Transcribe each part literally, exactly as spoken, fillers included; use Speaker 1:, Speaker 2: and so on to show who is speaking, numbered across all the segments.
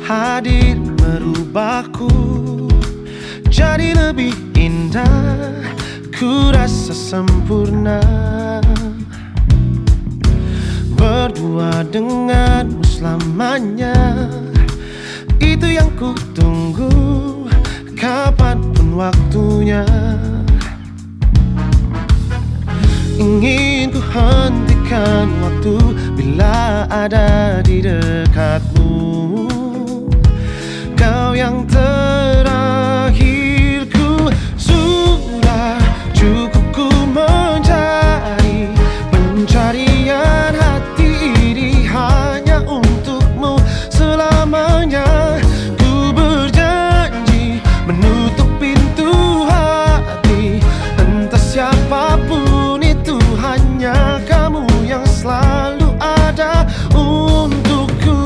Speaker 1: hadir merubahku jadi lebih indah. Ku rasa sempurna berdua denganmu selamanya. Itu yang ku tunggu kapanpun waktunya. Ingin ku hentikan waktu bila ada di dekatmu. Kau yang terakhirku, sudah cukup ku mencari pencarian hati ini hanya untukmu selamanya. Ku berjanji menutup pintu hati, entah siapapun itu, hanya kamu yang selalu ada untukku.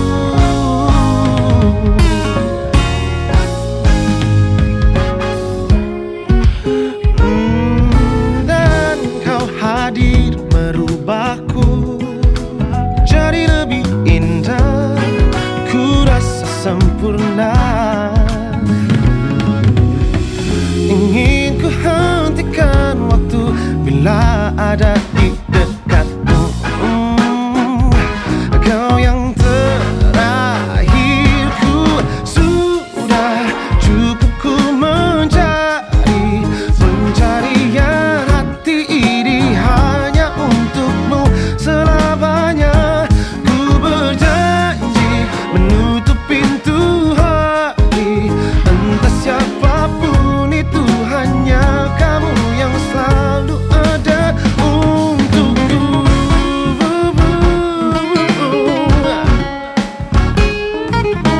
Speaker 1: Hmm, dan kau hadir merubahku jadi lebih indah. Ku rasa sempurna. Ingin ku hentikan waktu bila ada di dekatmu. Hmm, kau yang terakhirku, sudah cukup ku mencari pencarian hati ini hanya untukmu selamanya. Ku berjanji menutup pintu hati, entah siapapun itu, hanya kamu yang selalu ada untukku.